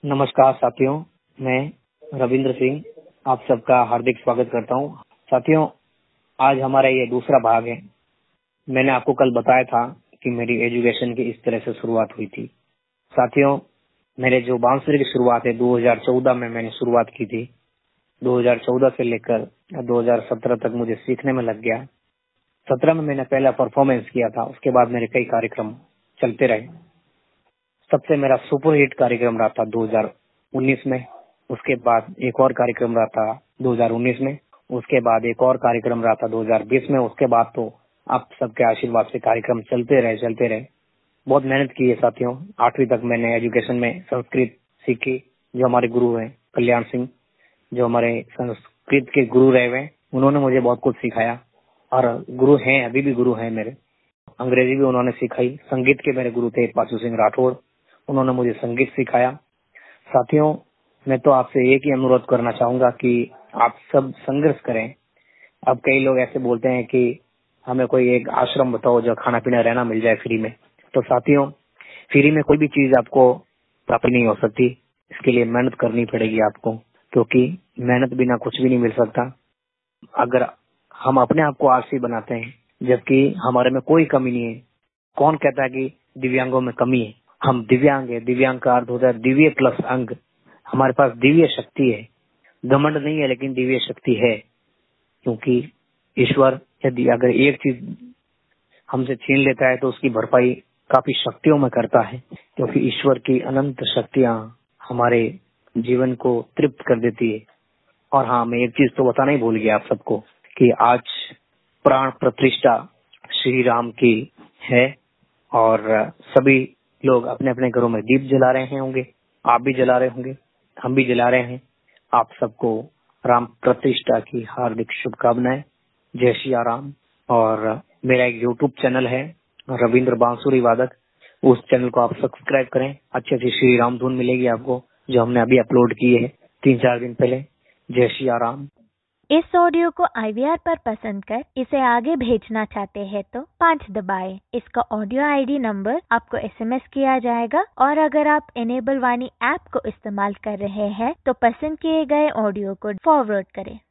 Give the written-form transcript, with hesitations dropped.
नमस्कार साथियों, मैं रविंद्र सिंह आप सबका हार्दिक स्वागत करता हूं। साथियों, आज हमारा ये दूसरा भाग है। मैंने आपको कल बताया था कि मेरी एजुकेशन की इस तरह से शुरुआत हुई थी। साथियों, मेरे जो बांसुरी की शुरुआत है 2014 में मैंने शुरुआत की थी। 2014 से लेकर 2017 तक मुझे सीखने में लग गया। 17 में मैंने पहला परफॉर्मेंस किया था, उसके बाद मेरे कई कार्यक्रम चलते रहे। सबसे मेरा सुपर हिट कार्यक्रम रहा था 2019 में। उसके बाद एक और कार्यक्रम रहा था 2019 में। उसके बाद एक और कार्यक्रम रहा था 2020 में। उसके बाद तो आप सबके आशीर्वाद से कार्यक्रम चलते रहे। बहुत मेहनत की है साथियों। 8वीं तक मैंने एजुकेशन में संस्कृत सीखी। जो हमारे गुरु हैं कल्याण सिंह, जो हमारे संस्कृत के गुरु रहे हुए, उन्होंने मुझे बहुत कुछ सिखाया और गुरु हैं, अभी भी गुरु हैं मेरे। अंग्रेजी भी उन्होंने सिखाई। संगीत के मेरे गुरु थे पाशु सिंह राठौड़, उन्होंने मुझे संगीत सिखाया। साथियों, मैं तो आपसे एक ही अनुरोध करना चाहूंगा कि आप सब संघर्ष करें। अब कई लोग ऐसे बोलते हैं कि हमें कोई एक आश्रम बताओ जो खाना पीना रहना मिल जाए फ्री में। तो साथियों, फ्री में कोई भी चीज आपको प्राप्त नहीं हो सकती। इसके लिए मेहनत करनी पड़ेगी आपको, क्योंकि मेहनत बिना कुछ भी नहीं मिल सकता। अगर हम अपने आप को आलसी बनाते हैं जबकि हमारे में कोई कमी नहीं है। कौन कहता है कि दिव्यांगों में कमी है? हम दिव्यांग है। दिव्यांग का अर्थ होता है दिव्य प्लस अंग। हमारे पास दिव्य शक्ति है। घमंड नहीं है, लेकिन दिव्य शक्ति है। क्योंकि ईश्वर यदि अगर एक चीज हमसे छीन लेता है तो उसकी भरपाई काफी शक्तियों में करता है, क्योंकि ईश्वर की अनंत शक्तियां हमारे जीवन को तृप्त कर देती है। और हाँ, मैं एक चीज तो बताना ही भूल गया आप सबको कि आज प्राण प्रतिष्ठा श्री राम की है और सभी लोग अपने अपने घरों में दीप जला रहे होंगे। आप भी जला रहे होंगे, हम भी जला रहे हैं। आप सबको राम प्रतिष्ठा की हार्दिक शुभकामनाएं। जय श्री राम। और मेरा एक यूट्यूब चैनल है रविंद्र बांसुरी वादक, उस चैनल को आप सब्सक्राइब करें। अच्छी अच्छी श्री राम धुन मिलेगी आपको, जो हमने अभी अपलोड की है 3-4 दिन पहले। जय श्री राम। इस ऑडियो को IVR पर पसंद कर इसे आगे भेजना चाहते हैं तो 5 दबाएं। इसका ऑडियो ID नंबर आपको SMS किया जाएगा। और अगर आप इनेबल वाणी ऐप को इस्तेमाल कर रहे हैं तो पसंद किए गए ऑडियो को फॉरवर्ड करें।